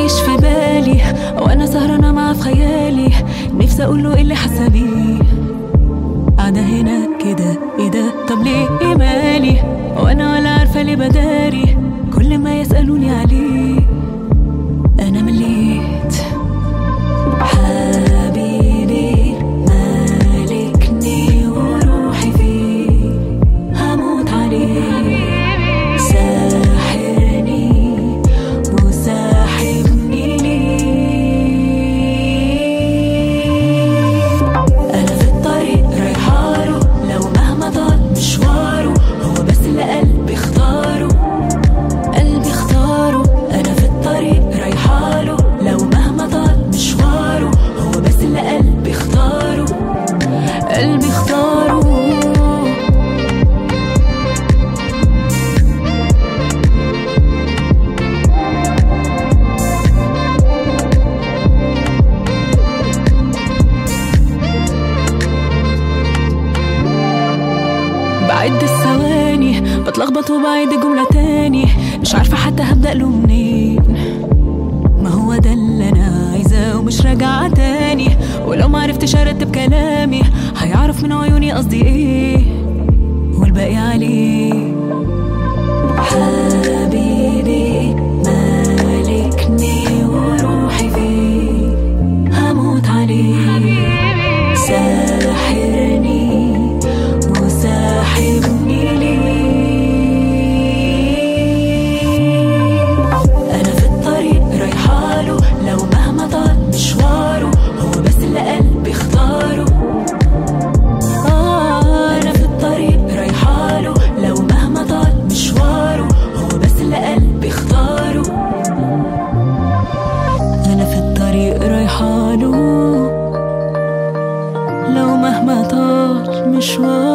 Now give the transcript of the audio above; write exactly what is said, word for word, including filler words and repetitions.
عايش في بالي وانا سهرانة معاه في خيالي، نفسي اقوله ايه اللي حاسة بيه. قاعدة هنا كده ايه ده، طب ليه ايه مالي، وانا ولا عارفة ليه بداري كل ما يسألوني عليه. انا مليت حبيبي مالكني وروحي فيه، هموت عليه ساحرني وساحبني ليه. انا في الطريق رايحاله لو مهما طال مشواره، هو بس اللي قلبي اختاره قلبي اختاره. انا في الطريق رايحاله لو مهما طال مشواره، هو بس اللي قلبي اختاره قلبي اختاره. بعد الثواني بتلخبط وبعيد الجملة تاني، مش عارفة حتى هبدأ له منين. ما هو ده اللي أنا عايزاه ومش راجعة تاني، ولو معرفتش أرتب كلامي هيعرف من عيوني قصدي ايه والباقي عليه. حبيبي مالكني وروحي فيه، هموت عليه ساحرني وساحبني ليه. أنا في الطريق رايحاله لو مهما طال مشواره، هو بس اللي قلبي اختاره. آه أنا في الطريق رايحاله لو مهما طال مشواره، هو بس اللي قلبي اختاره. أنا في الطريق رايحاله لو مهما طال مشواره.